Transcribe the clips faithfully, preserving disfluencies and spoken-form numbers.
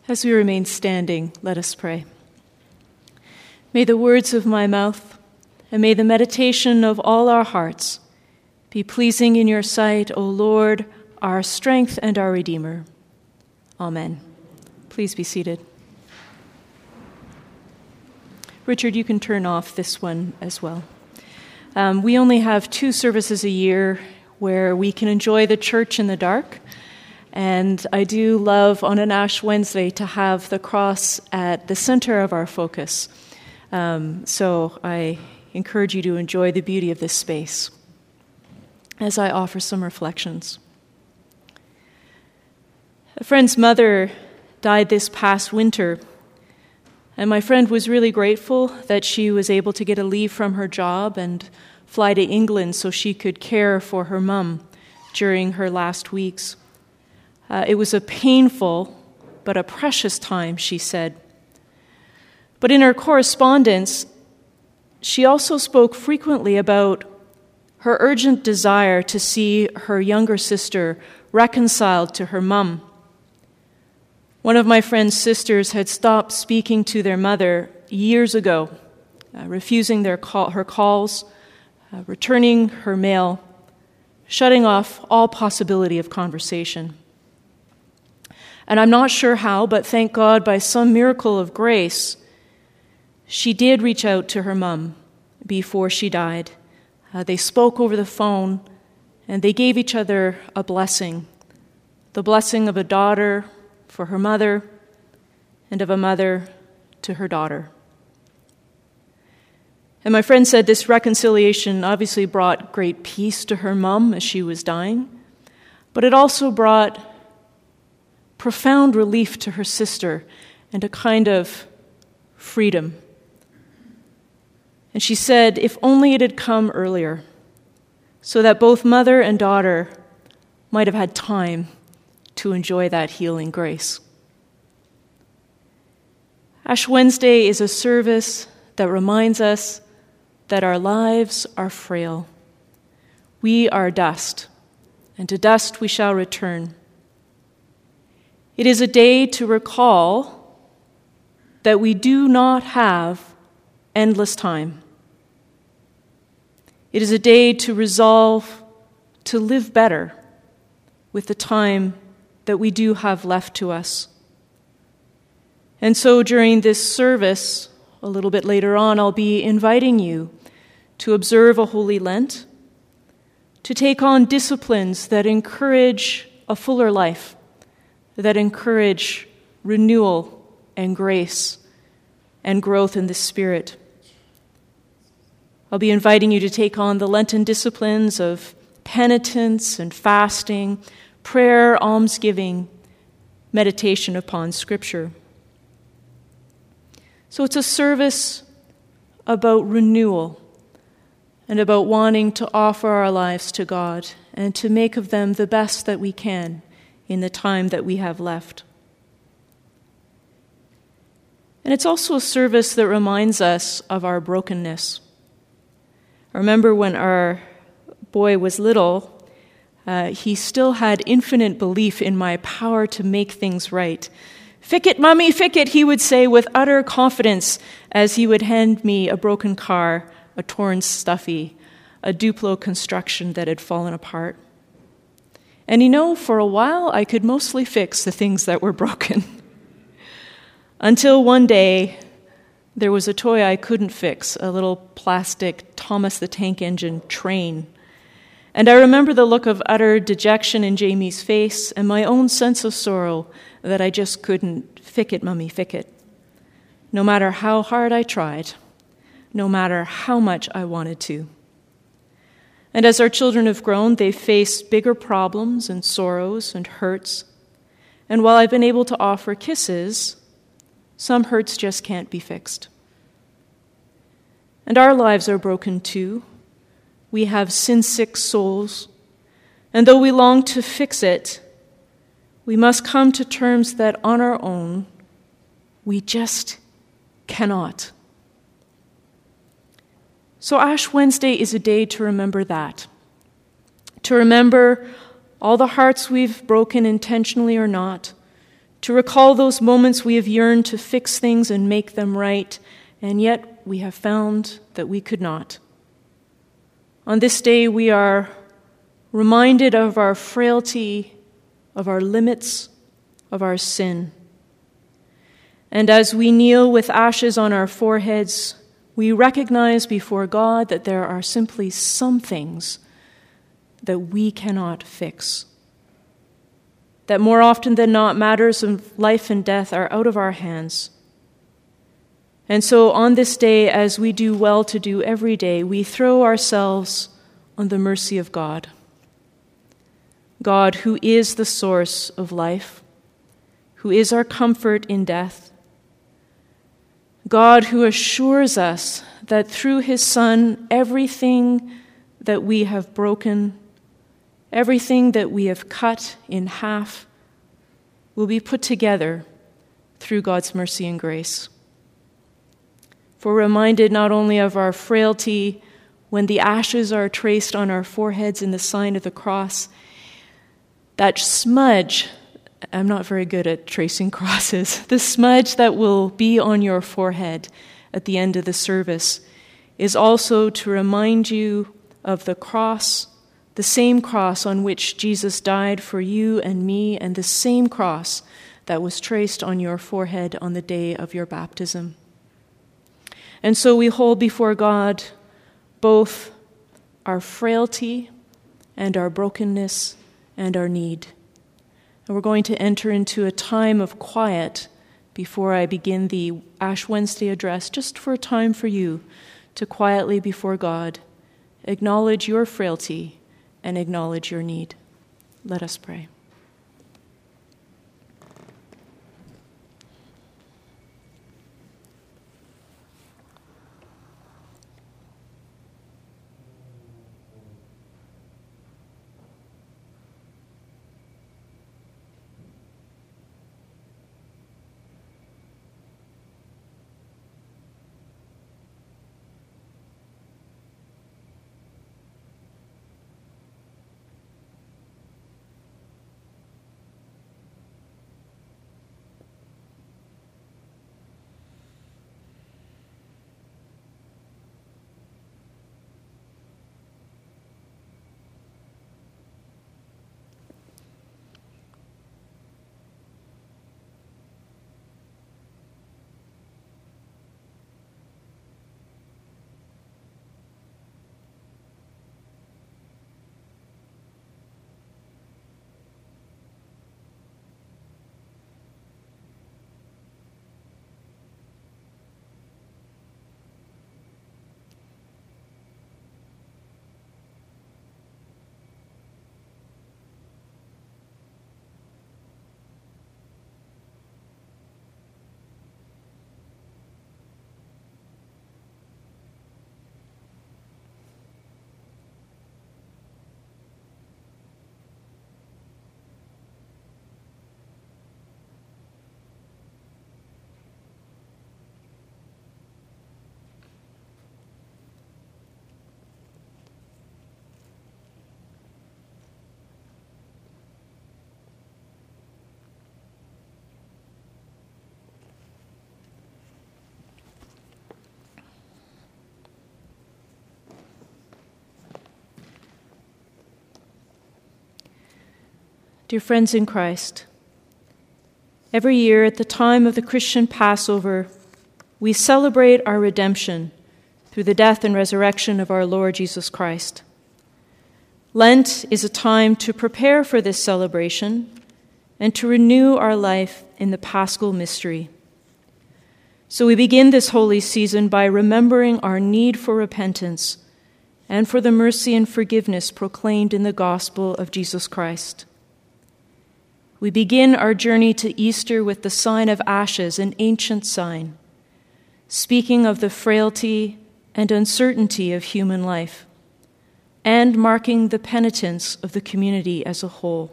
As we remain standing, let us pray. May the words of my mouth and may the meditation of all our hearts be pleasing in your sight, O Lord, our strength and our Redeemer. Amen. Please be seated. Richard, you can turn off this one as well. Um, we only have two services a year where we can enjoy the church in the dark. And I do love on an Ash Wednesday to have the cross at the center of our focus. Um, so I encourage you to enjoy the beauty of this space as I offer some reflections. A friend's mother died this past winter, and my friend was really grateful that she was able to get a leave from her job and fly to England so she could care for her mum during her last weeks. Uh, it was a painful but a precious time, she said. But in her correspondence, she also spoke frequently about her urgent desire to see her younger sister reconciled to her mum. One of my friend's sisters had stopped speaking to their mother years ago, uh, refusing their call, her calls, uh, returning her mail, shutting off all possibility of conversation. And I'm not sure how, but thank God, by some miracle of grace, she did reach out to her mum before she died. Uh, they spoke over the phone, and they gave each other a blessing, the blessing of a daughter for her mother, and of a mother to her daughter. And my friend said this reconciliation obviously brought great peace to her mum as she was dying, but it also brought profound relief to her sister and a kind of freedom. And she said, if only it had come earlier, so that both mother and daughter might have had time to enjoy that healing grace. Ash Wednesday is a service that reminds us that our lives are frail. We are dust, and to dust we shall return. It is a day to recall that we do not have endless time. It is a day to resolve to live better with the time that we do have left to us. And so during this service, a little bit later on, I'll be inviting you to observe a Holy Lent, to take on disciplines that encourage a fuller life, that encourage renewal and grace and growth in the Spirit. I'll be inviting you to take on the Lenten disciplines of penitence and fasting, prayer, almsgiving, meditation upon Scripture. So it's a service about renewal and about wanting to offer our lives to God and to make of them the best that we can in the time that we have left. And it's also a service that reminds us of our brokenness. I remember when our boy was little, uh, he still had infinite belief in my power to make things right. "Fick it, Mummy, fick it," he would say with utter confidence as he would hand me a broken car, a torn stuffy, a Duplo construction that had fallen apart. And you know, for a while, I could mostly fix the things that were broken. Until one day, there was a toy I couldn't fix, a little plastic Thomas the Tank Engine train. And I remember the look of utter dejection in Jamie's face and my own sense of sorrow that I just couldn't fick it, Mummy, fick it. No matter how hard I tried, no matter how much I wanted to. And as our children have grown, they've faced bigger problems and sorrows and hurts. And while I've been able to offer kisses, some hurts just can't be fixed. And our lives are broken too. We have sin-sick souls. And though we long to fix it, we must come to terms that on our own, we just cannot. So Ash Wednesday is a day to remember that, to remember all the hearts we've broken intentionally or not, to recall those moments we have yearned to fix things and make them right, and yet we have found that we could not. On this day, we are reminded of our frailty, of our limits, of our sin. And as we kneel with ashes on our foreheads, we recognize before God that there are simply some things that we cannot fix. That more often than not, matters of life and death are out of our hands. And so on this day, as we do well to do every day, we throw ourselves on the mercy of God. God, who is the source of life, who is our comfort in death. God, who assures us that through his Son, everything that we have broken, everything that we have cut in half, will be put together through God's mercy and grace. For reminded not only of our frailty when the ashes are traced on our foreheads in the sign of the cross, that smudge, I'm not very good at tracing crosses, the smudge that will be on your forehead at the end of the service is also to remind you of the cross, the same cross on which Jesus died for you and me, and the same cross that was traced on your forehead on the day of your baptism. And so we hold before God both our frailty and our brokenness and our need. And we're going to enter into a time of quiet before I begin the Ash Wednesday address, just for a time for you to quietly before God acknowledge your frailty and acknowledge your need. Let us pray. Dear friends in Christ, every year at the time of the Christian Passover, we celebrate our redemption through the death and resurrection of our Lord Jesus Christ. Lent is a time to prepare for this celebration and to renew our life in the Paschal mystery. So we begin this holy season by remembering our need for repentance and for the mercy and forgiveness proclaimed in the gospel of Jesus Christ. We begin our journey to Easter with the sign of ashes, an ancient sign, speaking of the frailty and uncertainty of human life, and marking the penitence of the community as a whole.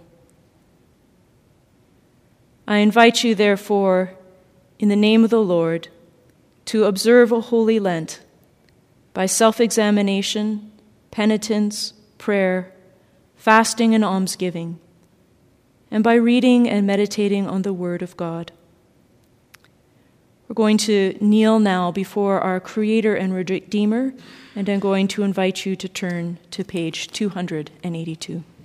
I invite you, therefore, in the name of the Lord, to observe a holy Lent by self-examination, penitence, prayer, fasting, and almsgiving, and by reading and meditating on the Word of God. We're going to kneel now before our Creator and Redeemer, and I'm going to invite you to turn to page two hundred eighty-two.